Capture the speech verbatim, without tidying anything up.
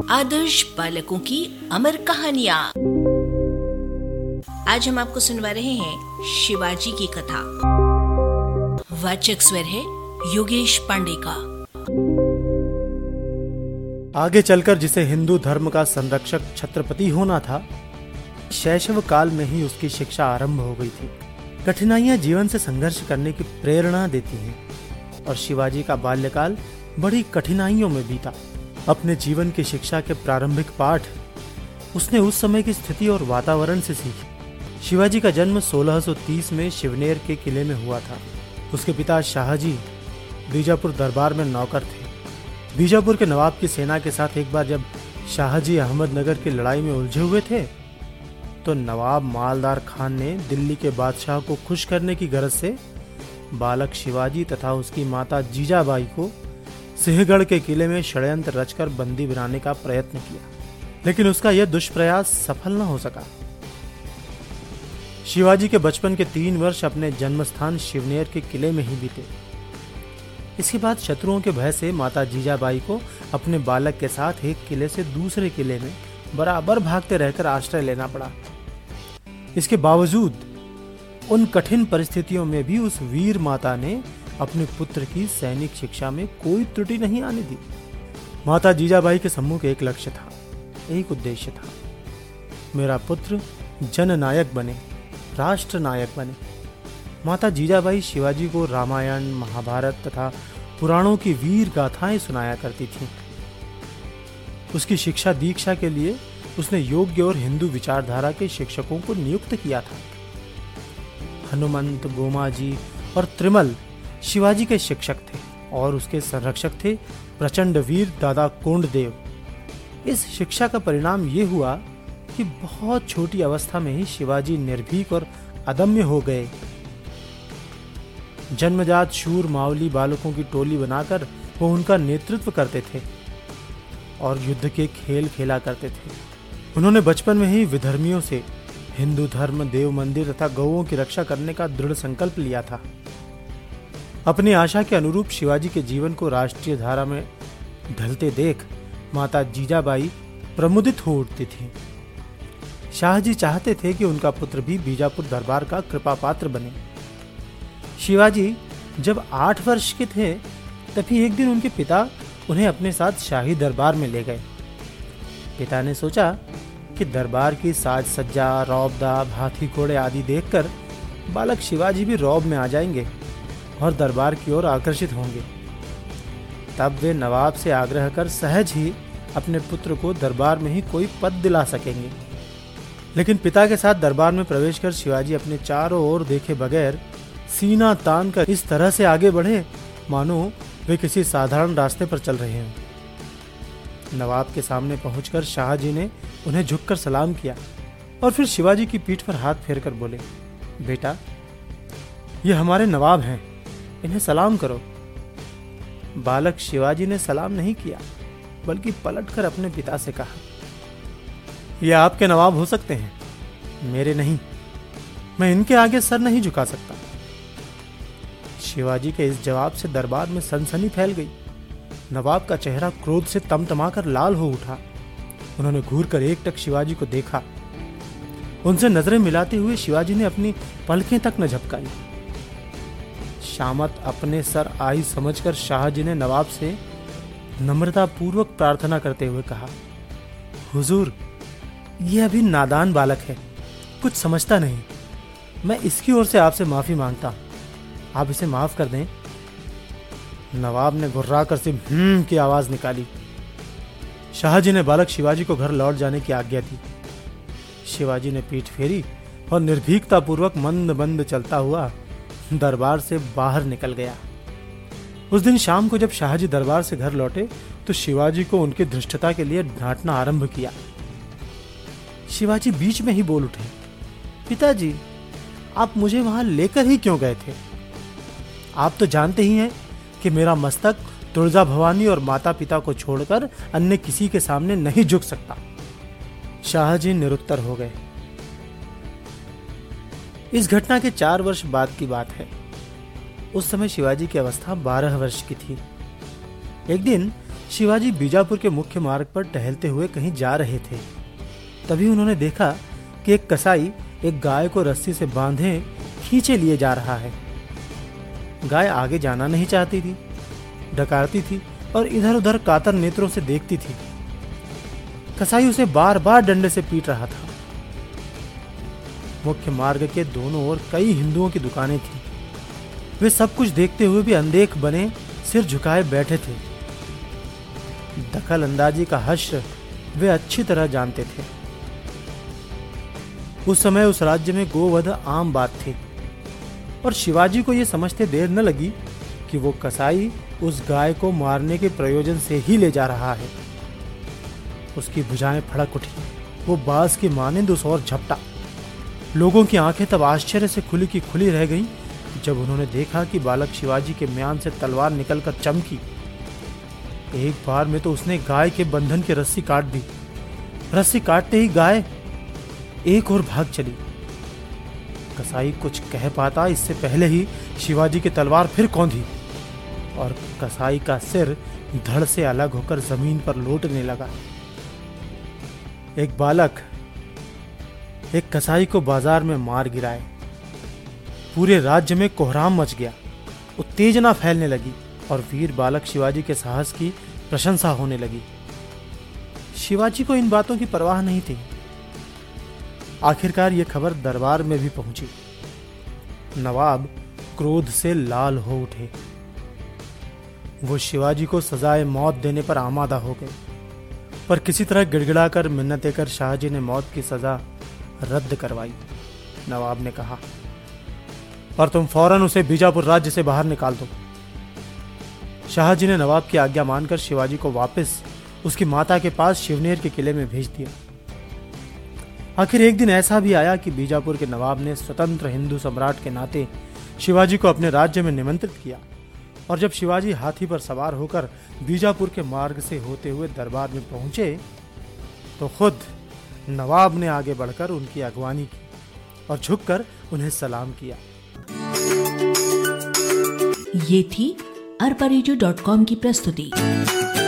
आदर्श बालकों की अमर कहानियाँ। आज हम आपको सुनवा रहे हैं शिवाजी की कथा। वाचक स्वर है योगेश पांडे का। आगे चलकर जिसे हिंदू धर्म का संरक्षक छत्रपति होना था, शैशव काल में ही उसकी शिक्षा आरंभ हो गई थी। कठिनाइयां जीवन से संघर्ष करने की प्रेरणा देती हैं और शिवाजी का बाल्यकाल बड़ी कठिनाइयों में बीता। अपने जीवन की शिक्षा के प्रारंभिक पाठ उसने उस समय की स्थिति और वातावरण से सीखे। शिवाजी का जन्म सोलह सौ तीस में शिवनेर के किले में हुआ था। उसके पिता शाहजी बीजापुर दरबार में नौकर थे। बीजापुर के नवाब की सेना के साथ एक बार जब शाहजी अहमदनगर की लड़ाई में उलझे हुए थे, तो नवाब मालदार खान ने दिल्ली के बादशाह को खुश करने की गरज से बालक शिवाजी तथा उसकी माता जीजाबाई को सिंहगढ़ के किले में षड्यंत्र रचकर बंदी बनाने का प्रयत्न किया, लेकिन उसका यह दुष्प्रयास सफल न हो सका। शिवाजी के बचपन के तीन वर्ष अपने जन्मस्थान शिवनेर के किले में ही बीते। इसके बाद शत्रुओं के भय से माता जीजाबाई को अपने बालक के साथ एक किले से दूसरे किले में बराबर भागते रहकर आश्रय लेना पड़ा। इसके बावजूद उन कठिन परिस्थितियों में भी उस वीर माता ने अपने पुत्र की सैनिक शिक्षा में कोई त्रुटि नहीं आने दी। माता जीजाबाई के सम्मुख एक लक्ष्य था, एक उद्देश्य था। मेरा पुत्र जननायक बने, राष्ट्र नायक बने। माता जीजाबाई शिवाजी को रामायण, महाभारत तथा पुराणों की वीर गाथाएं सुनाया करती थीं। उसकी शिक्षा दीक्षा के लिए उसने योग्य और हिंदू विचारधारा के शिक्षकों को नियुक्त किया था। हनुमंत, गोमाजी और त्रिमल शिवाजी के शिक्षक थे और उसके संरक्षक थे प्रचंड वीर दादा कोंडदेव। इस शिक्षा का परिणाम ये हुआ कि बहुत छोटी अवस्था में ही शिवाजी निर्भीक और अदम्य हो गए। जन्मजात शूर मावली बालकों की टोली बनाकर वो उनका नेतृत्व करते थे और युद्ध के खेल खेला करते थे। उन्होंने बचपन में ही विधर्मियों से हिंदू धर्म, देव मंदिर तथा गौओं की रक्षा करने का दृढ़ संकल्प लिया था। अपनी आशा के अनुरूप शिवाजी के जीवन को राष्ट्रीय धारा में ढलते देख माता जीजाबाई प्रमुदित हो उठती थी। शाहजी चाहते थे कि उनका पुत्र भी बीजापुर दरबार का कृपा पात्र बने। शिवाजी जब आठ वर्ष के थे, तभी एक दिन उनके पिता उन्हें अपने साथ शाही दरबार में ले गए। पिता ने सोचा कि दरबार की साज सज्जा, रौबदाब, हाथी घोड़े आदि देखकर बालक शिवाजी भी रौब में आ जाएंगे और दरबार की ओर आकर्षित होंगे। तब वे नवाब से आग्रह कर सहज ही अपने पुत्र को दरबार में ही कोई पद दिला सकेंगे। लेकिन पिता के साथ दरबार में प्रवेश कर शिवाजी अपने चारों ओर देखे बगैर सीना तान कर इस तरह से आगे बढ़े मानो वे किसी साधारण रास्ते पर चल रहे हों। नवाब के सामने पहुंचकर शाहजी ने उन्हें झुककर सलाम किया और फिर शिवाजी की पीठ पर हाथ फेरकर बोले, बेटा, ये हमारे नवाब हैं, इन्हें सलाम करो। बालक शिवाजी ने सलाम नहीं किया, बल्कि पलटकर अपने पिता से कहा, ये आपके नवाब हो सकते हैं, मेरे नहीं। मैं इनके आगे सर नहीं झुका सकता। शिवाजी के इस जवाब से दरबार में सनसनी फैल गई। नवाब का चेहरा क्रोध से तमतमाकर लाल हो उठा। उन्होंने घूरकर एकटक शिवाजी को देखा। उनसे नजरें मिलाते हुए शिवाजी ने अपनी पलकें तक न झपकाई। शामत अपने सर आई समझकर शाहजी ने नवाब से नम्रता पूर्वक प्रार्थना करते हुए कहा, हुजूर, यह अभी नादान बालक है, कुछ समझता नहीं। मैं इसकी ओर से आपसे माफी मांगता हूं, आप इसे माफ कर दें। नवाब ने घुर्राकर से हम्म की आवाज निकाली। शाहजी ने बालक शिवाजी को घर लौट जाने की आज्ञा दी। शिवाजी ने पीठ फेरी और निर्भीकता पूर्वक मंद मंद चलता हुआ दरबार से बाहर निकल गया। उस दिन शाम को जब शाहजी दरबार से घर लौटे तो शिवाजी को उनकी धृष्टता के लिए डांटना आरंभ किया। शिवाजी बीच में ही बोल उठे, पिताजी, आप मुझे वहां लेकर ही क्यों गए थे? आप तो जानते ही हैं कि मेरा मस्तक तुळजा भवानी और माता पिता को छोड़कर अन्य किसी के सामने नहीं झुक सकता। शाहजी निरुत्तर हो गए। इस घटना के चार वर्ष बाद की बात है। उस समय शिवाजी की अवस्था बारह वर्ष की थी। एक दिन शिवाजी बीजापुर के मुख्य मार्ग पर टहलते हुए कहीं जा रहे थे। तभी उन्होंने देखा कि एक कसाई एक गाय को रस्सी से बांधे खींचे लिए जा रहा है। गाय आगे जाना नहीं चाहती थी, डकारती थी और इधर उधर कातर नेत्रों से देखती थी। कसाई उसे बार बार डंडे से पीट रहा था। मुख्य मार्ग के दोनों ओर कई हिंदुओं की दुकानें थीं। वे सब कुछ देखते हुए भी अनदेख बने सिर झुकाए बैठे थे। दखल अंदाजी का हश्र वे अच्छी तरह जानते थे। उस समय उस राज्य में गोवध आम बात थी और शिवाजी को यह समझते देर न लगी कि वो कसाई उस गाय को मारने के प्रयोजन से ही ले जा रहा है। उसकी भुजाएं फड़क उठी, वो बाज की मानिंद उस ओर झपटा। लोगों की आंखें तब आश्चर्य से खुली की खुली रह गईं जब उन्होंने देखा कि बालक शिवाजी के म्यान से तलवार निकलकर चमकी। एक बार में तो उसने गाय के बंधन की रस्सी काट दी। रस्सी काटते ही गाय एक और भाग चली। कसाई कुछ कह पाता इससे पहले ही शिवाजी की तलवार फिर कौंधी और कसाई का सिर धड़ से अलग होकर जमीन पर लौटने लगा। एक बालक एक कसाई को बाजार में मार गिराए। पूरे राज्य में कोहराम मच गया, उत्तेजना फैलने लगी और वीर बालक शिवाजी के साहस की प्रशंसा होने लगी। शिवाजी को इन बातों की परवाह नहीं थी। आखिरकार यह खबर दरबार में भी पहुंची। नवाब क्रोध से लाल हो उठे। वो शिवाजी को सजाए मौत देने पर आमादा हो गए, पर किसी तरह गिड़गिड़ाकर मिन्नतें कर शाहजी ने मौत की सजा रद्द करवाई। नवाब ने कहा, और तुम फौरन उसे बीजापुर राज्य से बाहर निकाल दो। शाहजी ने नवाब की आज्ञा मानकर शिवाजी को वापस उसकी माता के पास शिवनेर के किले में भेज दिया। आखिर एक दिन ऐसा भी आया कि बीजापुर के नवाब ने स्वतंत्र हिंदू सम्राट के नाते शिवाजी को अपने राज्य में निमंत्रित किया और जब शिवाजी हाथी पर सवार होकर बीजापुर के मार्ग से होते हुए दरबार में पहुंचे तो खुद नवाब ने आगे बढ़कर उनकी अगवानी की और झुककर उन्हें सलाम किया। ये थी अरबा रेडियो डॉट कॉम की प्रस्तुति।